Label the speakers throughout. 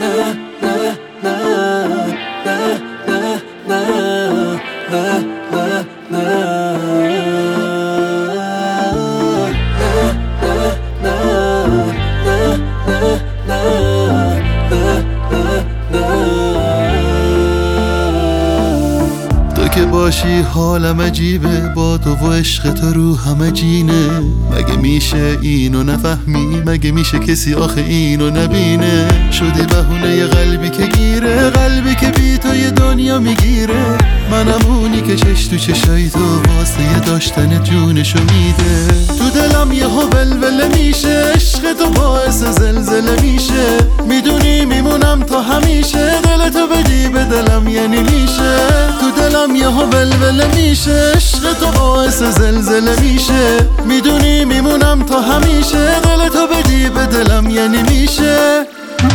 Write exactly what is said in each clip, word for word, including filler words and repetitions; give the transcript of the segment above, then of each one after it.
Speaker 1: که باشی حالم عجیبه، با تو و عشق تو رو همه جینه. مگه میشه اینو نفهمی؟ مگه میشه کسی آخه اینو نبینه؟ شدی بهونه ی قلبی که گیره، قلبی که بی تو یه دنیا میگیره. منم اونی که چش تو چشای تو واسه داشتن جونشو میده. تو دلم یه ها ولوله میشه، عشق تو باعث زلزله میشه. میدونی میمونم تا همیشه، دلتو بدی به دلم یعنی میشه. تو دلم یه ها ولوله میشه، عشق تو باعث زلزله میشه. میدونی میمونم تا همیشه، دلتو بدی به دلم یعنی میشه.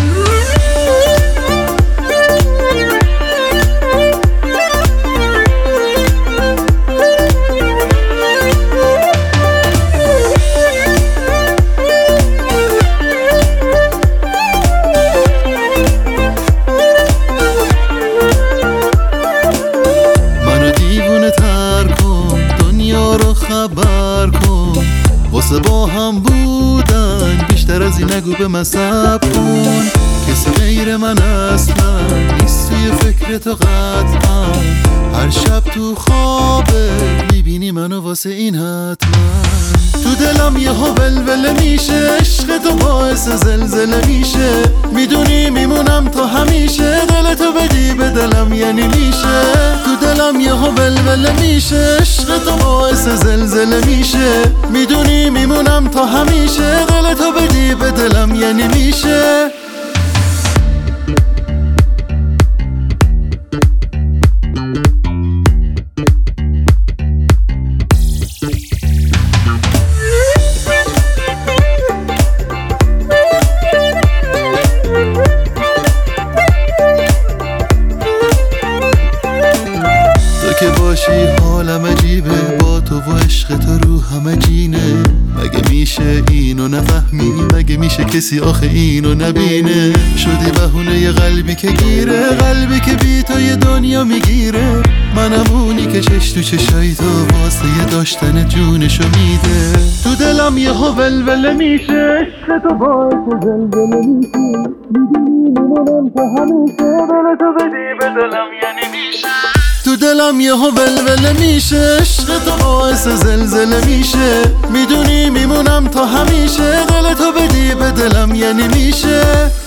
Speaker 1: خبر کن واسه با هم بودن، بیشتر از این نگو به من صبر کن. کسی غیر من اصلا نیست توی فکر تو قطعا. هر شب تو خوابه میبینی منو واسه این حتما. تو دلم یه ها ولوله میشه، عشق تو باعث زلزله میشه. میدونی میمونم تا همیشه، دلتو بدی به دلم یعنی میشه. تو دلم یه ها ولوله میشه، عشق تو باعث زلزله میشه. میدونی میمونم تا همیشه، دلتو بدی به دلم یعنی میشه. که باشی حالم عجیبه، با تو و عشق تو رو همه جینه. مگه میشه اینو نفهمی؟ مگه میشه کسی آخه اینو نبینه؟ شدی بهونه ی قلبی که گیره، قلبی که بی تو یه دنیا میگیره. منم اونی که چش تو چشای تو واسه داشتن جونشو میده. تو دلم یه ها ولوله میشه، عشق تو باعث زلزله میشه. میدونی میمونم تا همیشه، دلتو بدی به دلم یعنی میشه. تو دلم یه ها ولوله میشه، عشق تو باعث زلزله میشه. میدونی میمونم تا همیشه، دلتو بدی به دلم یعنی میشه.